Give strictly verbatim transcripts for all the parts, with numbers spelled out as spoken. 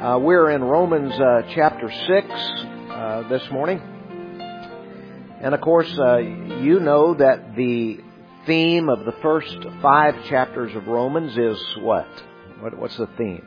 Uh, we're in Romans uh, chapter six uh, this morning. And of course, uh, you know that the theme of the first five chapters of Romans is what? what what's the theme?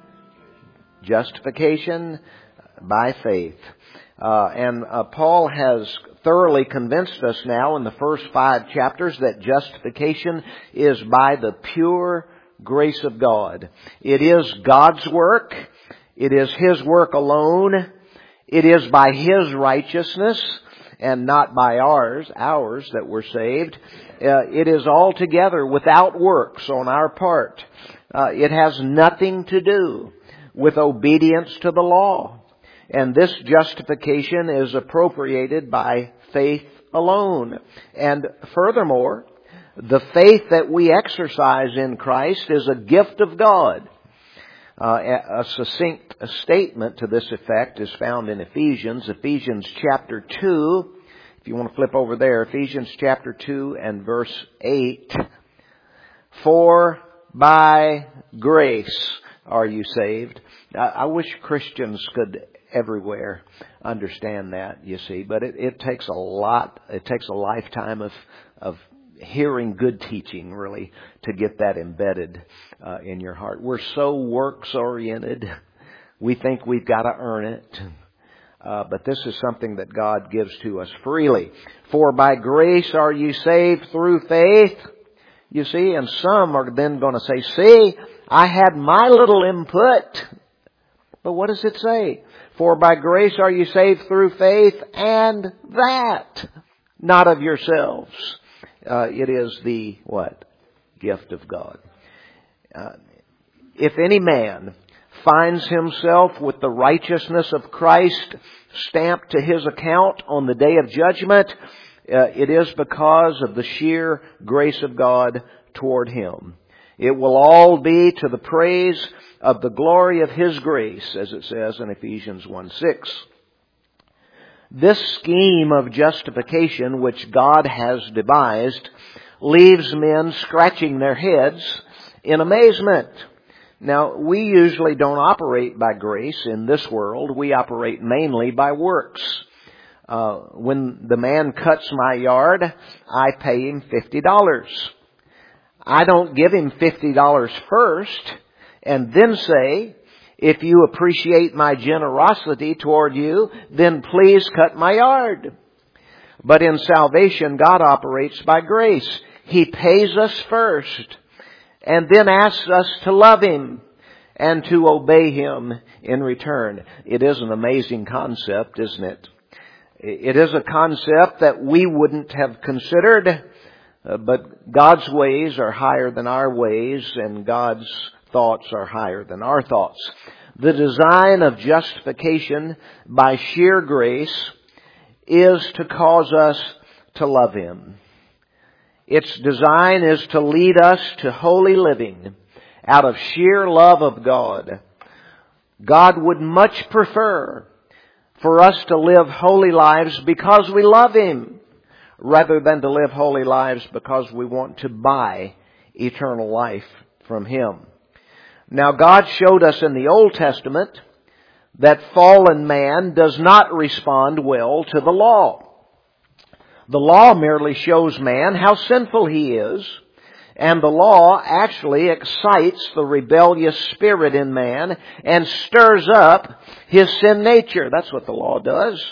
Justification by faith. Uh, and uh, Paul has thoroughly convinced us now in the first five chapters that justification is by the pure grace of God. It is God's work. It is His work alone. It is by His righteousness and not by ours, ours that we're saved. Uh, it is altogether without works on our part. Uh, it has nothing to do with obedience to the law. And this justification is appropriated by faith alone. And furthermore, the faith that we exercise in Christ is a gift of God. Uh, a succinct statement to this effect is found in Ephesians, Ephesians chapter two. If you want to flip over there, Ephesians chapter two and verse eight. For by grace are you saved. I, I wish Christians could everywhere understand that, you see, but it, it takes a lot, it takes a lifetime of, of hearing good teaching, really, to get that embedded uh, in your heart. We're so works-oriented. We think we've got to earn it. Uh, but this is something that God gives to us freely. For by grace are you saved through faith. You see, and some are then going to say, see, I had my little input. But what does it say? For by grace are you saved through faith, and that not of yourselves. Uh, it is the, what? Gift of God. Uh, if any man finds himself with the righteousness of Christ stamped to his account on the day of judgment, uh, it is because of the sheer grace of God toward him. It will all be to the praise of the glory of His grace, as it says in Ephesians one six. This scheme of justification which God has devised leaves men scratching their heads in amazement. Now, we usually don't operate by grace in this world. We operate mainly by works. Uh, when the man cuts my yard, I pay him fifty dollars. I don't give him fifty dollars first and then say, if you appreciate my generosity toward you, then please cut my yard. But in salvation, God operates by grace. He pays us first and then asks us to love Him and to obey Him in return. It is an amazing concept, isn't it? It is a concept that we wouldn't have considered, but God's ways are higher than our ways, and God's thoughts are higher than our thoughts. The design of justification by sheer grace is to cause us to love Him. Its design is to lead us to holy living out of sheer love of God. God would much prefer for us to live holy lives because we love Him, rather than to live holy lives because we want to buy eternal life from Him. Now, God showed us in the Old Testament that fallen man does not respond well to the law. The law merely shows man how sinful he is, and the law actually excites the rebellious spirit in man and stirs up his sin nature. That's what the law does.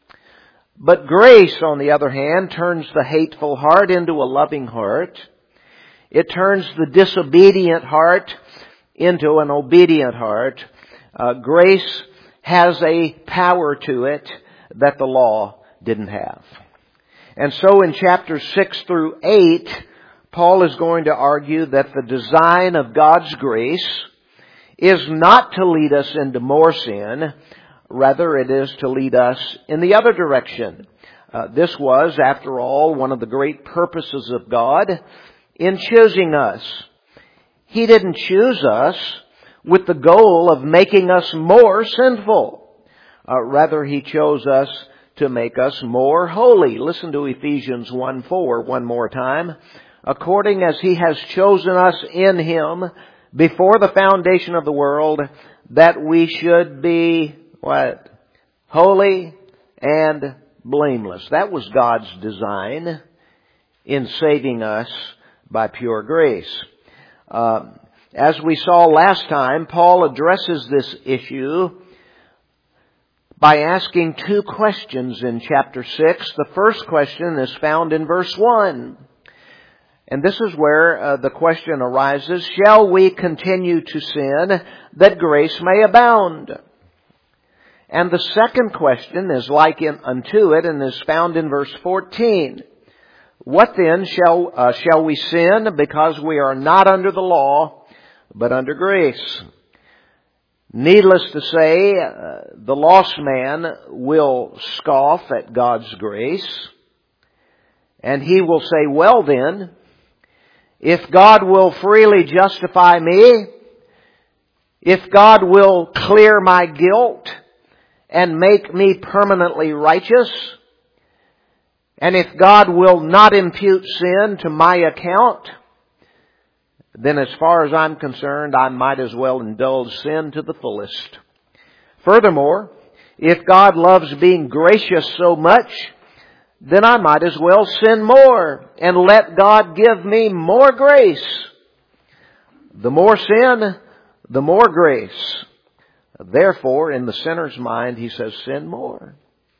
But grace, on the other hand, turns the hateful heart into a loving heart. It turns the disobedient heart into an obedient heart. Uh, grace has a power to it that the law didn't have. And so in chapters six through eight, Paul is going to argue that the design of God's grace is not to lead us into more sin. Rather, it is to lead us in the other direction. Uh, this was, after all, one of the great purposes of God in choosing us. He didn't choose us with the goal of making us more sinful. Uh, rather, He chose us to make us more holy. Listen to Ephesians one four one more time. According as He has chosen us in Him before the foundation of the world, that we should be, what? Holy and blameless. That was God's design in saving us by pure grace. Uh, as we saw last time, Paul addresses this issue by asking two questions in chapter six. The first question is found in verse one. And this is where uh, the question arises, shall we continue to sin that grace may abound? And the second question is like in, unto it and is found in verse fourteen. What then shall uh, shall we sin because we are not under the law, but under grace? Needless to say, uh, the lost man will scoff at God's grace. And he will say, well then, if God will freely justify me, if God will clear my guilt and make me permanently righteous, and if God will not impute sin to my account, then as far as I'm concerned, I might as well indulge sin to the fullest. Furthermore, if God loves being gracious so much, then I might as well sin more and let God give me more grace. The more sin, the more grace. Therefore, in the sinner's mind, he says, sin more.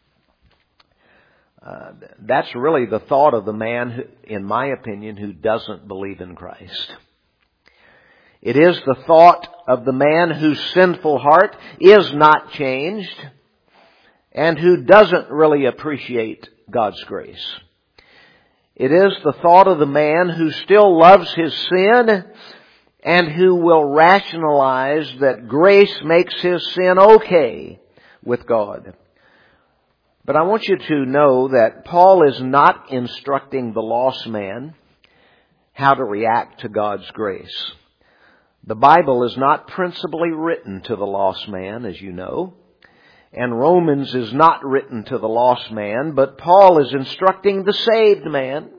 Uh, that's really the thought of the man, who, in my opinion, who doesn't believe in Christ. It is the thought of the man whose sinful heart is not changed and who doesn't really appreciate God's grace. It is the thought of the man who still loves his sin and who will rationalize that grace makes his sin okay with God. But I want you to know that Paul is not instructing the lost man how to react to God's grace. The Bible is not principally written to the lost man, as you know. And Romans is not written to the lost man, but Paul is instructing the saved man.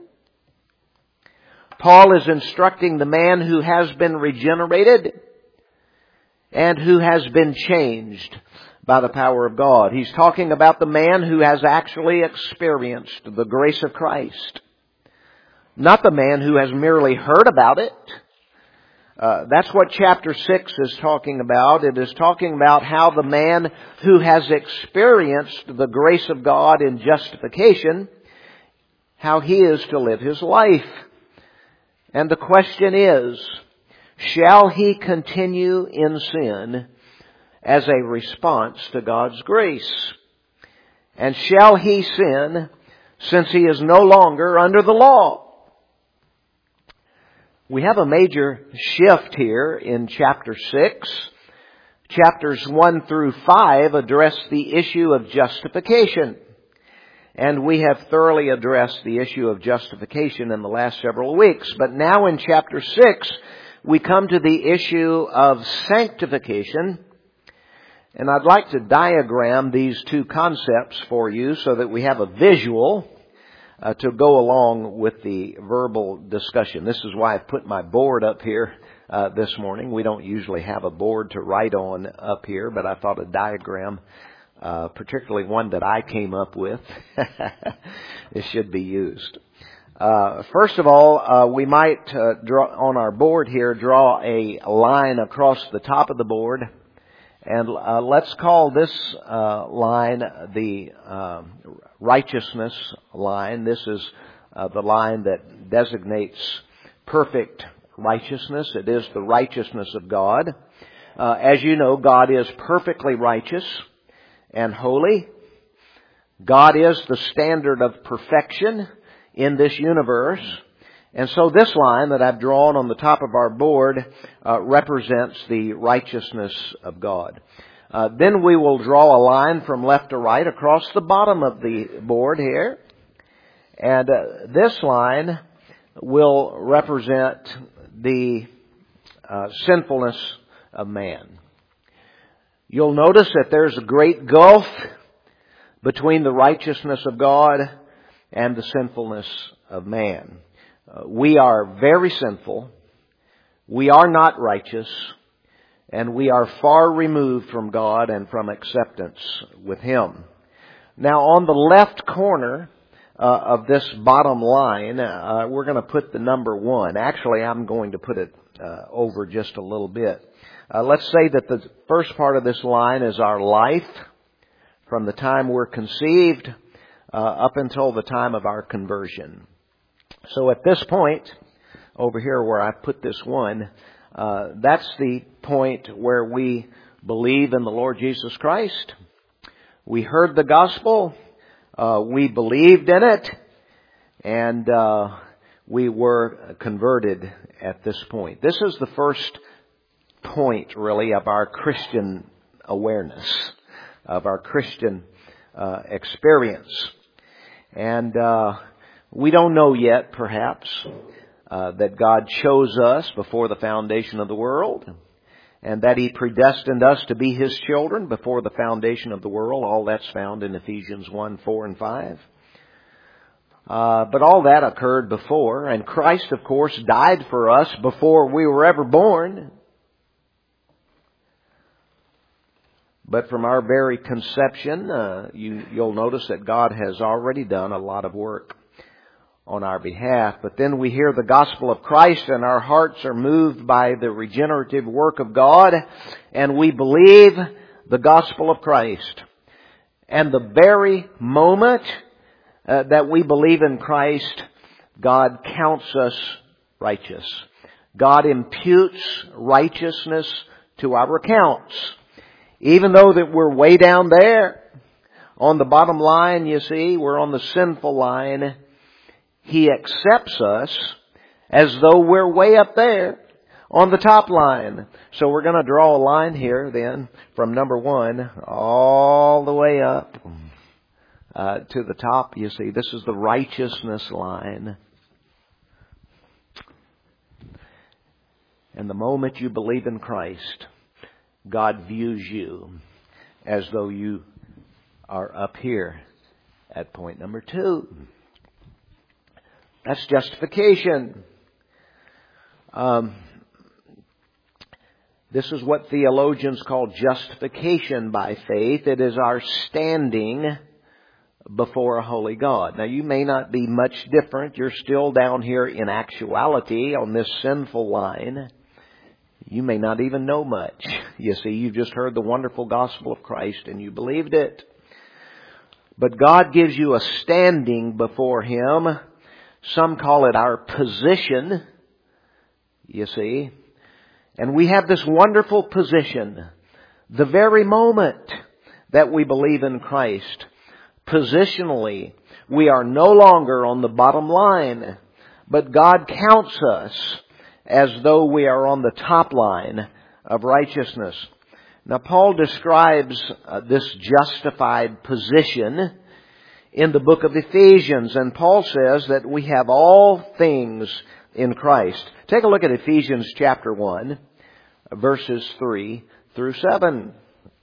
Paul is instructing the man who has been regenerated and who has been changed by the power of God. He's talking about the man who has actually experienced the grace of Christ. Not the man who has merely heard about it. Uh, that's what chapter six is talking about. It is talking about how the man who has experienced the grace of God in justification, how he is to live his life. And the question is, shall he continue in sin as a response to God's grace? And shall he sin since he is no longer under the law? We have a major shift here in chapter six. Chapters one through five address the issue of justification. And we have thoroughly addressed the issue of justification in the last several weeks. But now in chapter six, we come to the issue of sanctification. And I'd like to diagram these two concepts for you so that we have a visual Uh, to go along with the verbal discussion. This is why I've put my board up here uh, this morning. We don't usually have a board to write on up here, but I thought a diagram, uh, particularly one that I came up with, it should be used. Uh, first of all, uh, we might uh, draw on our board here, draw a line across the top of the board. And uh, let's call this uh, line the uh, righteousness line. This is uh, the line that designates perfect righteousness. It is the righteousness of God. Uh, as you know, God is perfectly righteous and holy. God is the standard of perfection in this universe. And so this line that I've drawn on the top of our board uh, represents the righteousness of God. Uh, then we will draw a line from left to right across the bottom of the board here. And uh, this line will represent the uh, sinfulness of man. You'll notice that there's a great gulf between the righteousness of God and the sinfulness of man. Uh, we are very sinful. We are not righteous. and we are far removed from God and from acceptance with Him. Now, on the left corner uh, of this bottom line, uh, we're going to put the number one. Actually, I'm going to put it uh, over just a little bit. Uh, let's say that the first part of this line is our life from the time we're conceived uh, up until the time of our conversion. So at this point, over here where I put this one, uh, that's the point where we believe in the Lord Jesus Christ. We heard the gospel, uh, we believed in it, and uh, we were converted at this point. This is the first point, really, of our Christian awareness, of our Christian uh, experience. And uh, we don't know yet, perhaps, uh, that God chose us before the foundation of the world, and that He predestined us to be His children before the foundation of the world. All that's found in Ephesians one, four, and five. Uh, but all that occurred before, and Christ, of course, died for us before we were ever born. But from our very conception, uh, you, you'll notice that God has already done a lot of work on our behalf. But then we hear the gospel of Christ and our hearts are moved by the regenerative work of God, and we believe the gospel of Christ. And the very moment uh, that we believe in Christ, God counts us righteous. God imputes righteousness to our accounts. Even though that we're way down there on the bottom line, you see, we're on the sinful line, He accepts us as though we're way up there on the top line. So we're going to draw a line here then from number one all the way up uh, to the top. You see, this is the righteousness line. And the moment you believe in Christ, God views you as though you are up here at point number two. That's justification. Um, this is what theologians call justification by faith. It is our standing before a holy God. Now, you may not be much different. You're still down here in actuality on this sinful line. You may not even know much. You see, you've just heard the wonderful gospel of Christ and you believed it. But God gives you a standing before Him. Some call it our position, you see. And we have this wonderful position. The very moment that we believe in Christ, positionally, we are no longer on the bottom line, but God counts us as though we are on the top line of righteousness. Now, Paul describes uh, this justified position in the book of Ephesians, and Paul says that we have all things in Christ. Take a look at Ephesians chapter one, verses three through seven.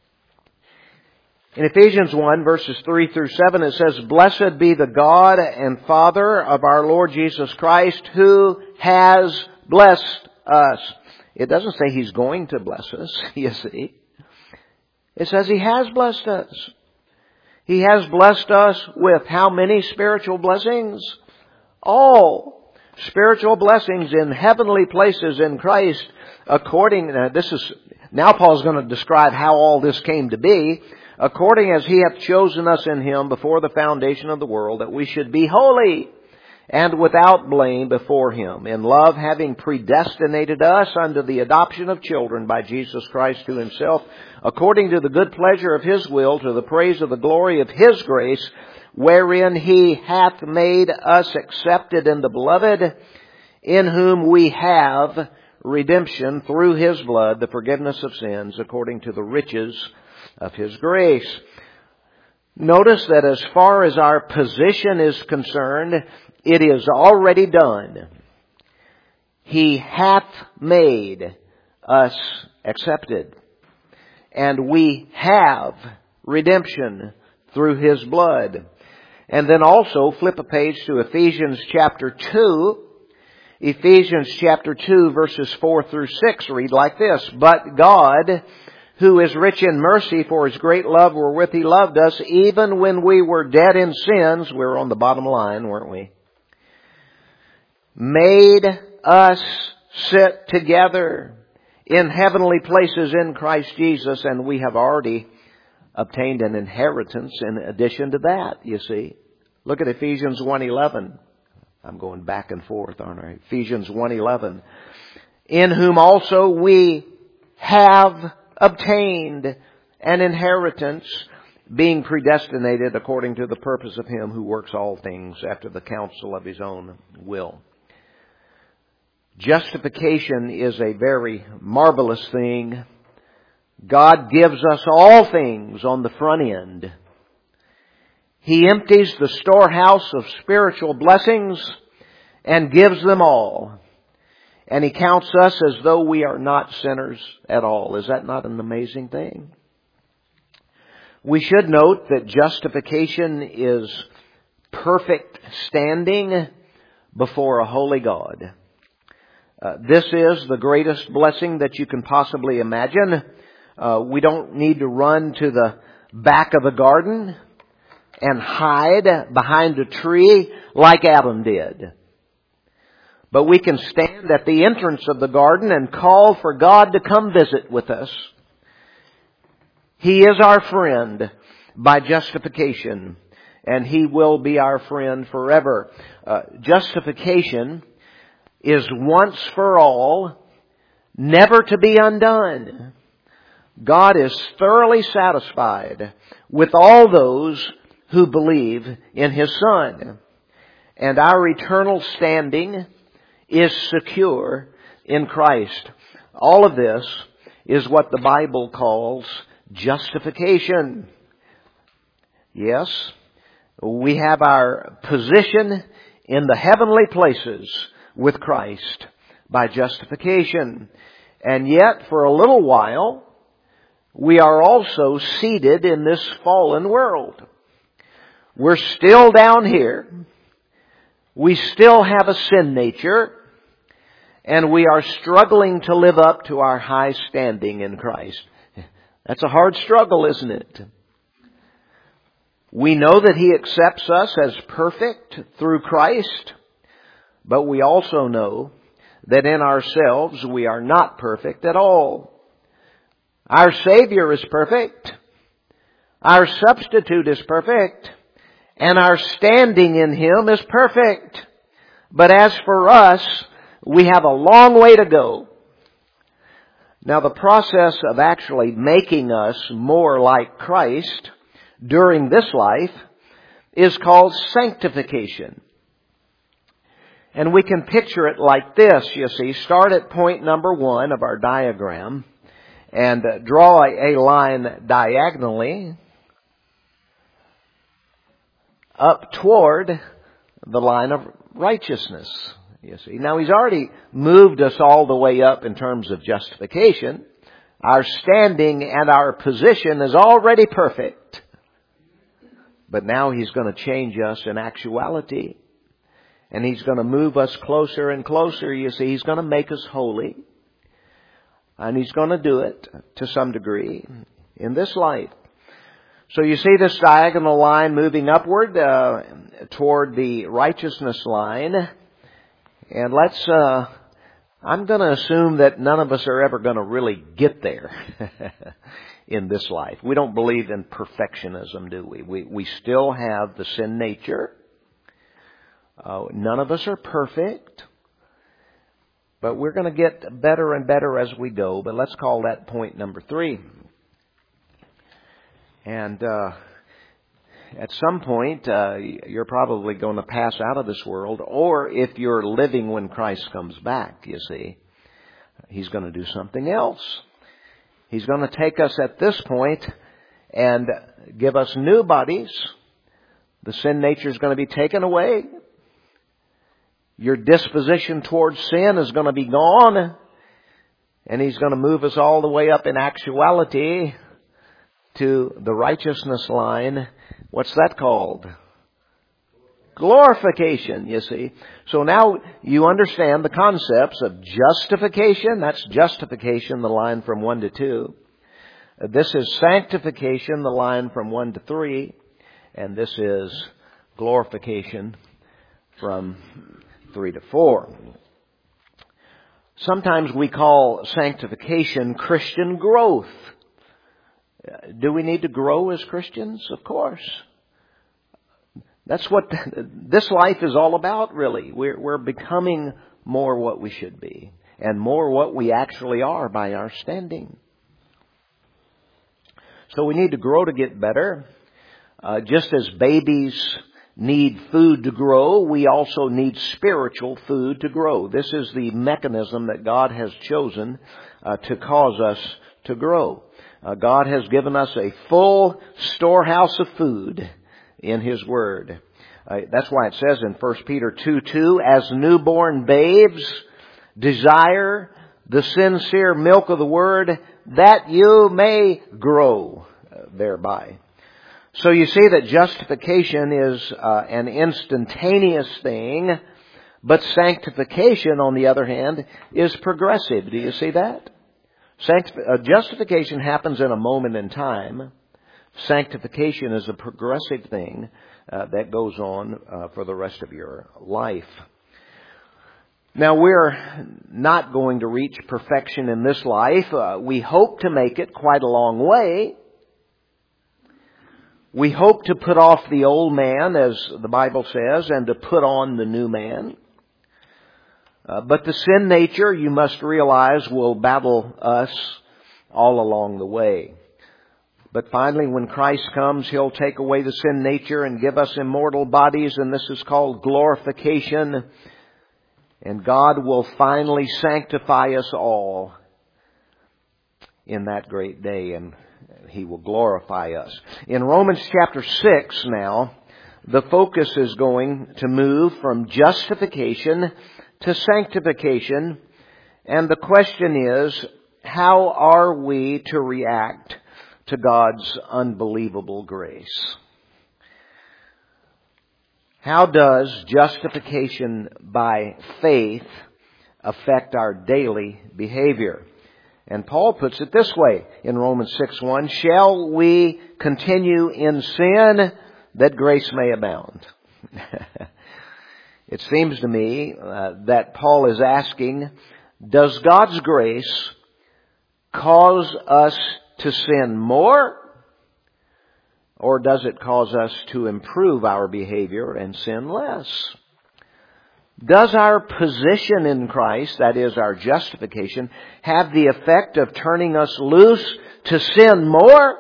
In Ephesians one, verses three through seven, it says, "Blessed be the God and Father of our Lord Jesus Christ, who has blessed us." It doesn't say He's going to bless us, you see. It says He has blessed us. He has blessed us with how many spiritual blessings? All spiritual blessings in heavenly places in Christ, according, uh, this is, now Paul's going to describe how all this came to be, according as He hath chosen us in Him before the foundation of the world, that we should be holy and without blame before Him, in love having predestinated us unto the adoption of children by Jesus Christ to Himself, according to the good pleasure of His will, to the praise of the glory of His grace, wherein He hath made us accepted in the Beloved, in whom we have redemption through His blood, the forgiveness of sins, according to the riches of His grace. Notice that as far as our position is concerned, it is already done. He hath made us accepted. And we have redemption through His blood. And then also flip a page to Ephesians chapter two. Ephesians chapter two verses four through six read like this. But God, who is rich in mercy, for His great love wherewith He loved us, even when we were dead in sins, we were on the bottom line, weren't we? Made us sit together in heavenly places in Christ Jesus, and we have already obtained an inheritance in addition to that, you see. Look at Ephesians one eleven. I'm going back and forth, aren't I? Ephesians one eleven. In whom also we have obtained an inheritance, being predestinated according to the purpose of Him who works all things after the counsel of His own will. Justification is a very marvelous thing. God gives us all things on the front end. He empties the storehouse of spiritual blessings and gives them all. And He counts us as though we are not sinners at all. Is that not an amazing thing? We should note that justification is perfect standing before a holy God. Uh, this is the greatest blessing that you can possibly imagine. Uh, we don't need to run to the back of the garden and hide behind a tree like Adam did. But we can stand at the entrance of the garden and call for God to come visit with us. He is our friend by justification, and He will be our friend forever. Uh, justification is once for all, never to be undone. God is thoroughly satisfied with all those who believe in His Son. And our eternal standing is secure in Christ. All of this is what the Bible calls justification. Yes, we have our position in the heavenly places with Christ by justification. And yet, for a little while, we are also seated in this fallen world. We're still down here. We still have a sin nature. And we are struggling to live up to our high standing in Christ. That's a hard struggle, isn't it? We know that He accepts us as perfect through Christ. But we also know that in ourselves we are not perfect at all. Our Savior is perfect. Our substitute is perfect. And our standing in Him is perfect. But as for us, we have a long way to go. Now, the process of actually making us more like Christ during this life is called sanctification. And we can picture it like this, you see. Start at point number one of our diagram and draw a line diagonally up toward the line of righteousness, you see. Now, He's already moved us all the way up in terms of justification. Our standing and our position is already perfect. But now He's going to change us in actuality. And He's going to move us closer and closer, you see. He's going to make us holy. And He's going to do it to some degree in this life. So you see this diagonal line moving upward uh, toward the righteousness line. And let's, uh, I'm going to assume that none of us are ever going to really get there in this life. We don't believe in perfectionism, do we? We, we still have the sin nature. Uh, none of us are perfect, but we're going to get better and better as we go. But let's call that point number three. And uh, at some point, uh, you're probably going to pass out of this world, or if you're living when Christ comes back, you see, He's going to do something else. He's going to take us at this point and give us new bodies. The sin nature is going to be taken away. Your disposition towards sin is going to be gone. And He's going to move us all the way up in actuality to the righteousness line. What's that called? glorification, you see. So now you understand the concepts of justification. That's justification, the line from one to two. This is sanctification, the line from one to three. And this is glorification from three to four. Sometimes we call sanctification Christian growth. Do we need to grow as Christians? Of course. That's what this life is all about, really. We're, we're becoming more what we should be, and more what we actually are by our standing. So we need to grow to get better. Uh, just as babies need food to grow, we also need spiritual food to grow. This is the mechanism that God has chosen uh, to cause us to grow. Uh, God has given us a full storehouse of food in His Word. Uh, that's why it says in First Peter two two, as newborn babes desire the sincere milk of the Word, that you may grow uh, thereby. So you see that justification is uh, an instantaneous thing, but sanctification, on the other hand, is progressive. Do you see that? Sanctif- uh, justification happens in a moment in time. Sanctification is a progressive thing uh, that goes on uh, for the rest of your life. Now, we're not going to reach perfection in this life. Uh, we hope to make it quite a long way. We hope to put off the old man, as the Bible says, and to put on the new man. Uh, but the sin nature, you must realize, will battle us all along the way. But finally, when Christ comes, He'll take away the sin nature and give us immortal bodies, and this is called glorification. And God will finally sanctify us all in that great day, and He will glorify us. In Romans chapter six now, the focus is going to move from justification to sanctification. And the question is, how are we to react to God's unbelievable grace? How does justification by faith affect our daily behavior? And Paul puts it this way in Romans six one, shall we continue in sin that grace may abound? It seems to me uh, that Paul is asking, does God's grace cause us to sin more? Or does it cause us to improve our behavior and sin less? Does our position in Christ, that is our justification, have the effect of turning us loose to sin more?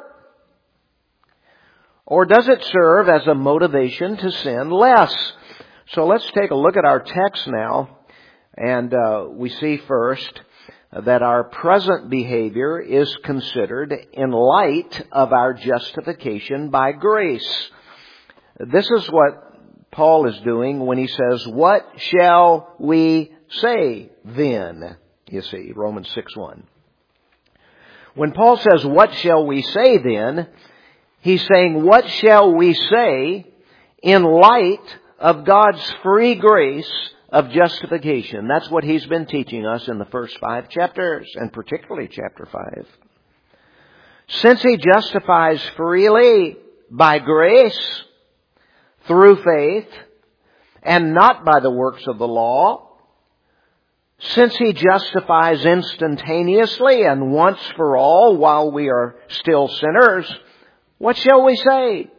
Or does it serve as a motivation to sin less? So let's take a look at our text now. And uh, we see first that our present behavior is considered in light of our justification by grace. This is what Paul is doing when he says, what shall we say then? You see, Romans six one. When Paul says, what shall we say then? He's saying, what shall we say in light of God's free grace of justification? That's what he's been teaching us in the first five chapters, and particularly chapter five. Since He justifies freely by grace, through faith, and not by the works of the law, since He justifies instantaneously and once for all while we are still sinners, what shall we say?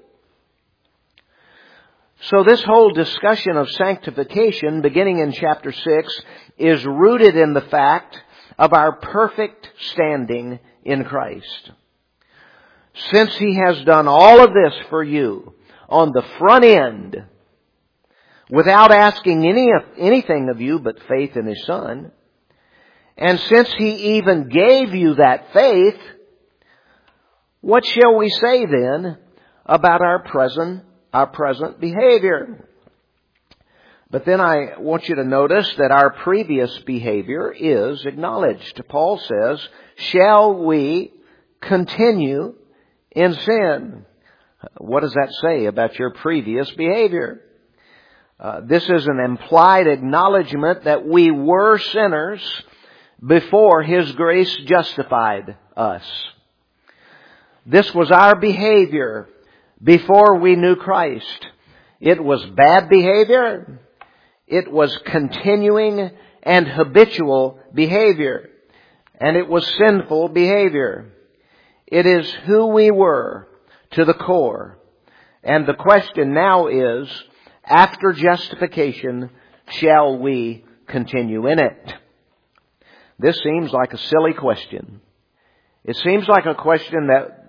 So this whole discussion of sanctification, beginning in chapter six, is rooted in the fact of our perfect standing in Christ. Since He has done all of this for you on the front end, without asking any anything of you but faith in His Son, and since He even gave you that faith, what shall we say then about our present our present behavior? But then I want you to notice that our previous behavior is acknowledged. Paul says, shall we continue in sin? What does that say about your previous behavior? Uh, this is an implied acknowledgement that we were sinners before His grace justified us. This was our behavior before we knew Christ. It was bad behavior. It was continuing and habitual behavior. And it was sinful behavior. It is who we were to the core. And the question now is, after justification, shall we continue in it? This seems like a silly question. It seems like a question that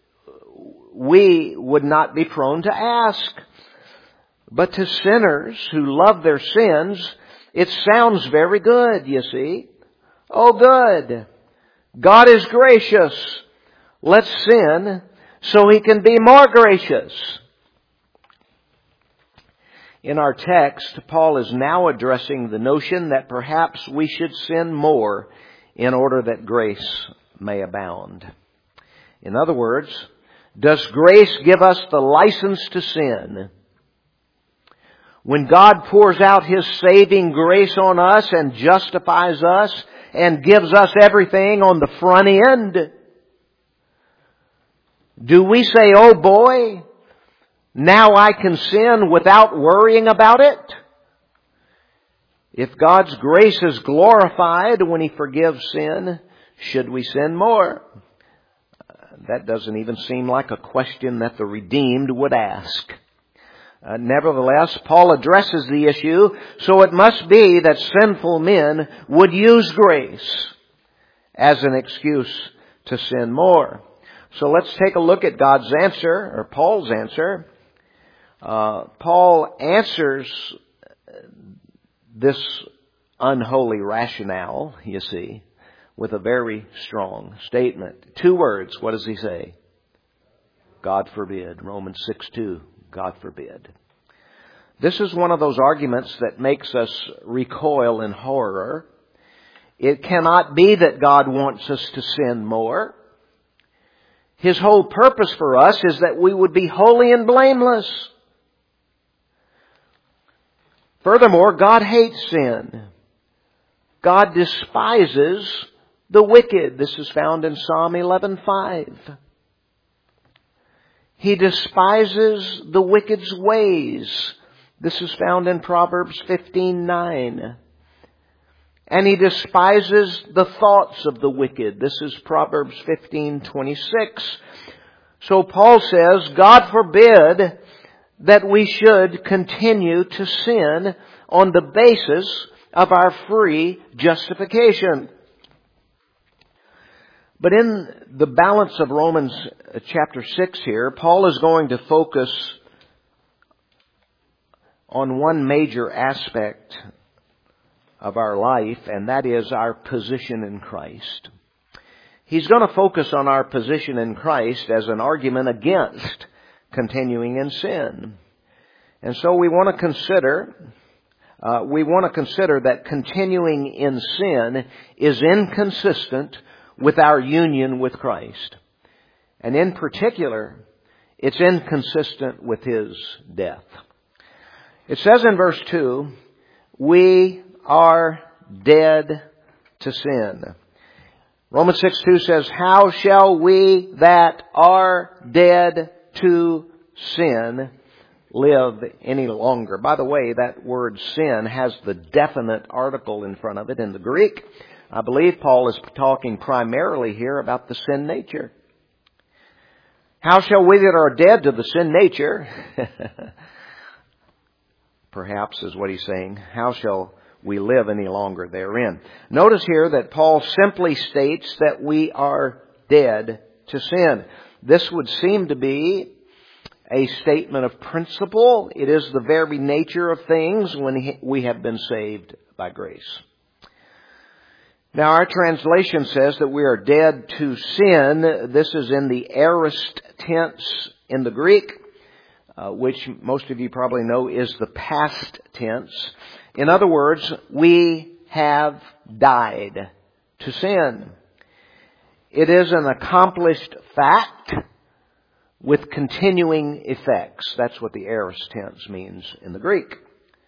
we would not be prone to ask. But to sinners who love their sins, it sounds very good, you see. Oh, good. God is gracious. Let's sin so He can be more gracious. In our text, Paul is now addressing the notion that perhaps we should sin more in order that grace may abound. In other words, does grace give us the license to sin? When God pours out His saving grace on us and justifies us and gives us everything on the front end, do we say, oh boy, now I can sin without worrying about it? If God's grace is glorified when He forgives sin, should we sin more? That doesn't even seem like a question that the redeemed would ask. Uh, nevertheless, Paul addresses the issue, so it must be that sinful men would use grace as an excuse to sin more. So let's take a look at God's answer, or Paul's answer. Uh, Paul answers this unholy rationale, you see, with a very strong statement. Two words. What does he say? God forbid. Romans six two. God forbid. This is one of those arguments that makes us recoil in horror. It cannot be that God wants us to sin more. His whole purpose for us is that we would be holy and blameless. Furthermore, God hates sin. God despises the wicked. This is found in Psalm eleven five. He despises the wicked's ways. This is found in Proverbs fifteen nine. And He despises the thoughts of the wicked. This is Proverbs fifteen twenty-six. So Paul says, God forbid that we should continue to sin on the basis of our free justification. But in the balance of Romans chapter six here, Paul is going to focus on one major aspect of our life, and that is our position in Christ. He's going to focus on our position in Christ as an argument against continuing in sin. And so we want to consider, uh, we want to consider that continuing in sin is inconsistent with our union with Christ. And in particular, it's inconsistent with His death. It says in verse two, we are dead to sin. Romans six two says, how shall we that are dead to sin live any longer? By the way, that word sin has the definite article in front of it in the Greek. I believe Paul is talking primarily here about the sin nature. How shall we that are dead to the sin nature, perhaps is what he's saying, how shall we live any longer therein? Notice here that Paul simply states that we are dead to sin. This would seem to be a statement of principle. It is the very nature of things when we have been saved by grace. Now, our translation says that we are dead to sin. This is in the aorist tense in the Greek, uh, which most of you probably know is the past tense. In other words, we have died to sin. It is an accomplished fact with continuing effects. That's what the aorist tense means in the Greek.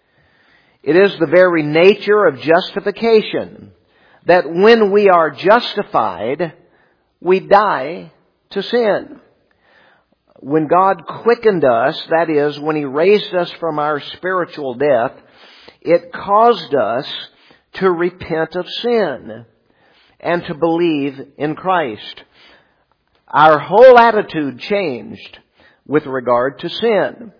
It is the very nature of justification that when we are justified, we die to sin. When God quickened us, that is, when He raised us from our spiritual death, it caused us to repent of sin and to believe in Christ. Our whole attitude changed with regard to sin.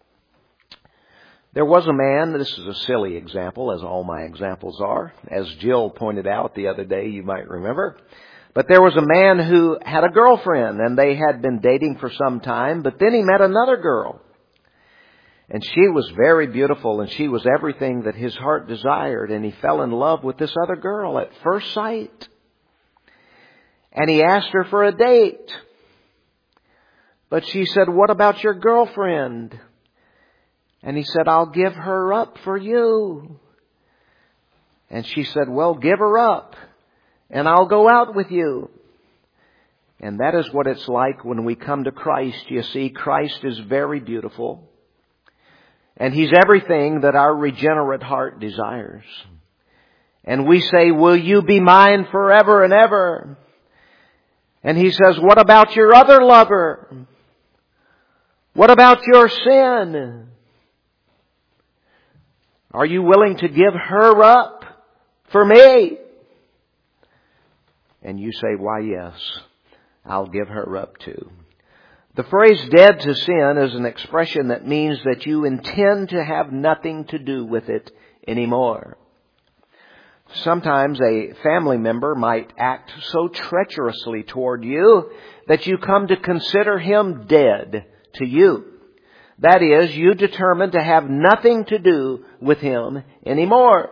There was a man, this is a silly example, as all my examples are, as Jill pointed out the other day, you might remember. But there was a man who had a girlfriend, and they had been dating for some time, but then he met another girl. And she was very beautiful, and she was everything that his heart desired, and he fell in love with this other girl at first sight. And he asked her for a date. But she said, "What about your girlfriend?" And he said, "I'll give her up for you." And she said, "Well, give her up, and I'll go out with you." And that is what it's like when we come to Christ. You see, Christ is very beautiful. And He's everything that our regenerate heart desires. And we say, "Will you be mine forever and ever?" And He says, "What about your other lover? What about your sin? Are you willing to give her up for me?" And you say, "Why, yes, I'll give her up too." The phrase "dead to sin" is an expression that means that you intend to have nothing to do with it anymore. Sometimes a family member might act so treacherously toward you that you come to consider him dead to you. That is, you determine to have nothing to do with him anymore.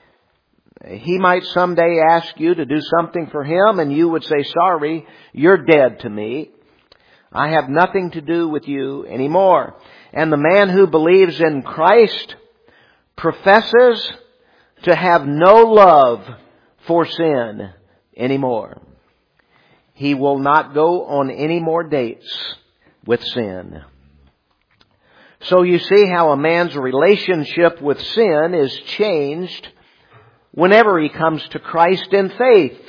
He might someday ask you to do something for him, and you would say, "Sorry, you're dead to me. I have nothing to do with you anymore." And the man who believes in Christ professes to have no love for sin anymore. He will not go on any more dates with sin. So you see how a man's relationship with sin is changed whenever he comes to Christ in faith.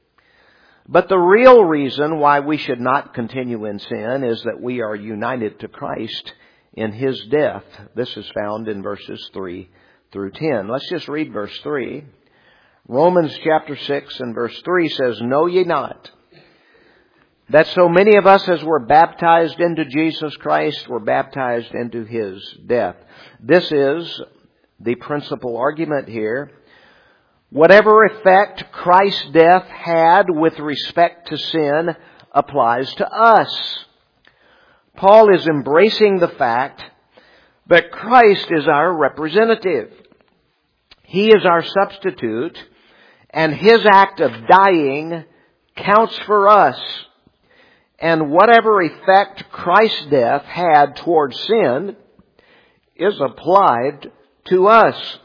But the real reason why we should not continue in sin is that we are united to Christ in His death. This is found in verses three through ten. Let's just read verse three. Romans chapter six and verse three says, "Know ye not that so many of us as were baptized into Jesus Christ were baptized into His death?" This is the principal argument here. Whatever effect Christ's death had with respect to sin applies to us. Paul is embracing the fact that Christ is our representative. He is our substitute, and His act of dying counts for us. And whatever effect Christ's death had towards sin is applied to us.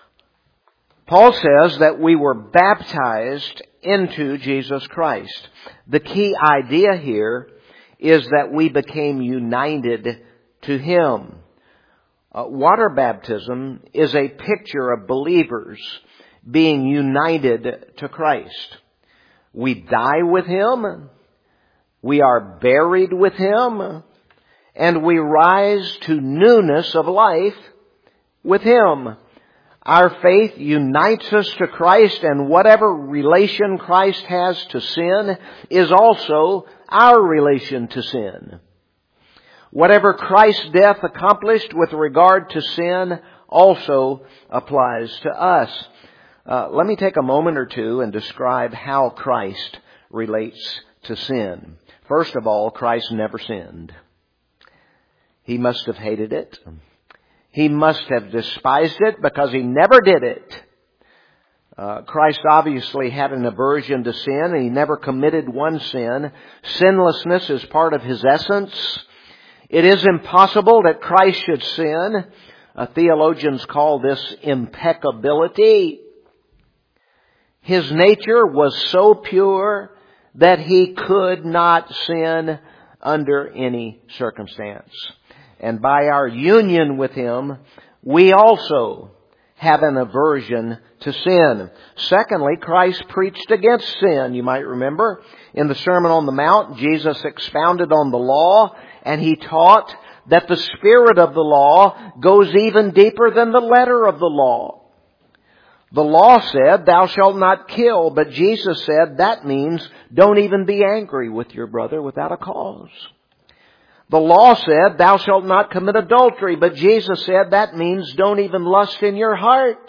Paul says that we were baptized into Jesus Christ. The key idea here is that we became united to Him. Uh, water baptism is a picture of believers being united to Christ. We die with Him. We are buried with Him, and we rise to newness of life with Him. Our faith unites us to Christ, and whatever relation Christ has to sin is also our relation to sin. Whatever Christ's death accomplished with regard to sin also applies to us. Uh, let me take a moment or two and describe how Christ relates to sin. First of all, Christ never sinned. He must have hated it. He must have despised it because He never did it. Uh, Christ obviously had an aversion to sin, and He never committed one sin. Sinlessness is part of His essence. It is impossible that Christ should sin. Uh, theologians call this impeccability. His nature was so pure that He could not sin under any circumstance. And by our union with Him, we also have an aversion to sin. Secondly, Christ preached against sin. You might remember in the Sermon on the Mount, Jesus expounded on the law, and He taught that the spirit of the law goes even deeper than the letter of the law. The law said, thou shalt not kill, but Jesus said that means don't even be angry with your brother without a cause. The law said, thou shalt not commit adultery, but Jesus said that means don't even lust in your heart.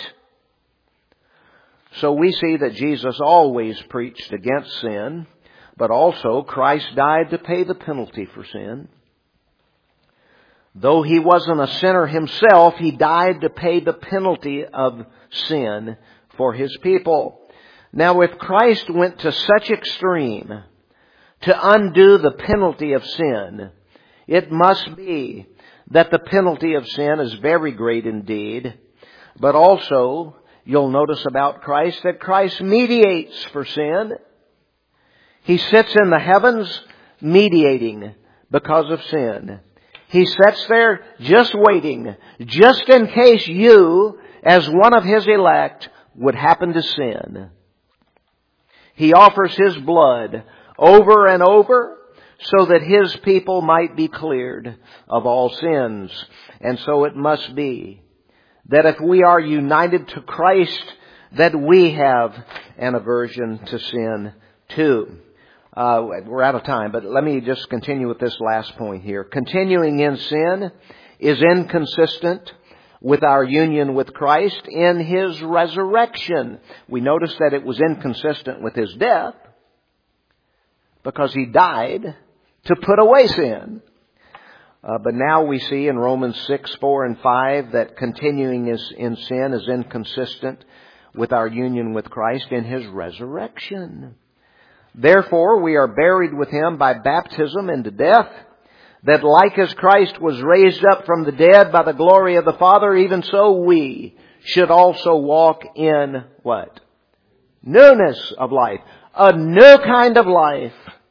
So we see that Jesus always preached against sin, but also Christ died to pay the penalty for sin. Though He wasn't a sinner Himself, He died to pay the penalty of sin for His people. Now, if Christ went to such extreme to undo the penalty of sin, it must be that the penalty of sin is very great indeed. But also, you'll notice about Christ that Christ mediates for sin. He sits in the heavens mediating because of sin. He sits there just waiting, just in case you, as one of His elect, would happen to sin. He offers His blood over and over so that His people might be cleared of all sins. And so it must be that if we are united to Christ, that we have an aversion to sin too. Uh, we're out of time, but let me just continue with this last point here. Continuing in sin is inconsistent with our union with Christ in His resurrection. We notice that it was inconsistent with His death because He died to put away sin. Uh, but now we see in Romans six, four, and five that continuing is, in sin is inconsistent with our union with Christ in His resurrection. Therefore, we are buried with Him by baptism into death, that like as Christ was raised up from the dead by the glory of the Father, even so we should also walk in what? Newness of life. A new kind of life.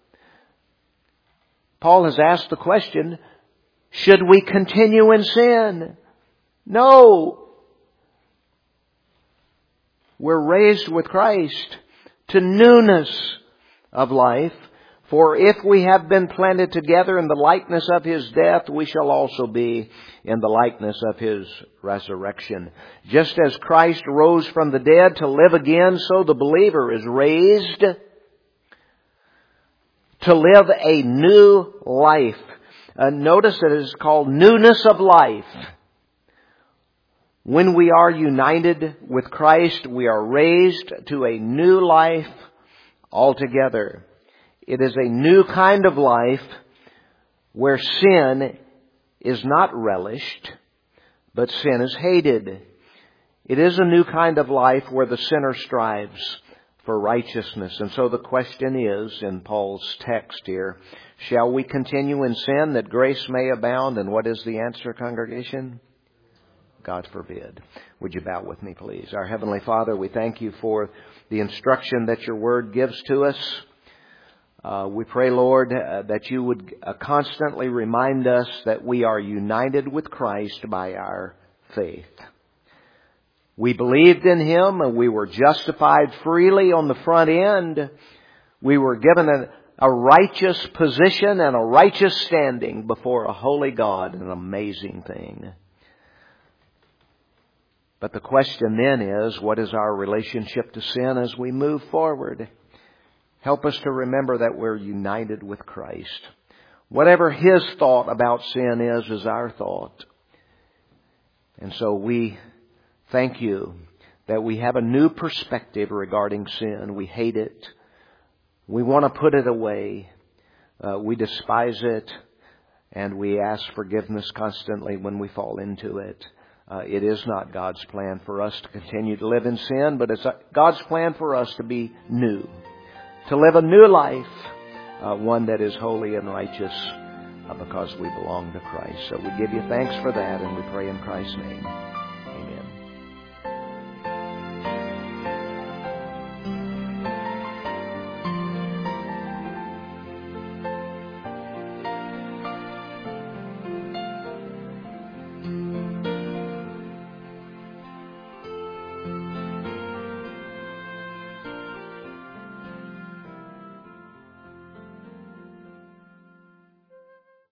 Paul has asked the question, should we continue in sin? No. We're raised with Christ to newness of life. For if we have been planted together in the likeness of His death, we shall also be in the likeness of His resurrection. Just as Christ rose from the dead to live again, so the believer is raised to live a new life. Uh, notice that it is called newness of life. When we are united with Christ, we are raised to a new life altogether. It is a new kind of life where sin is not relished, but sin is hated. It is a new kind of life where the sinner strives for righteousness. And so the question is, in Paul's text here, shall we continue in sin that grace may abound? And what is the answer, congregation? God forbid. Would you bow with me, please? Our Heavenly Father, we thank You for the instruction that Your Word gives to us. Uh, we pray, Lord, uh, that You would uh, constantly remind us that we are united with Christ by our faith. We believed in Him and we were justified freely on the front end. We were given a, a righteous position and a righteous standing before a holy God, an amazing thing. But the question then is, what is our relationship to sin as we move forward? Help us to remember that we're united with Christ. Whatever His thought about sin is, is our thought. And so we thank You that we have a new perspective regarding sin. We hate it. We want to put it away. Uh, we despise it. And we ask forgiveness constantly when we fall into it. Uh, it is not God's plan for us to continue to live in sin, but it's God's plan for us to be new. To live a new life, uh, one that is holy and righteous uh, because we belong to Christ. So we give You thanks for that, and we pray in Christ's name.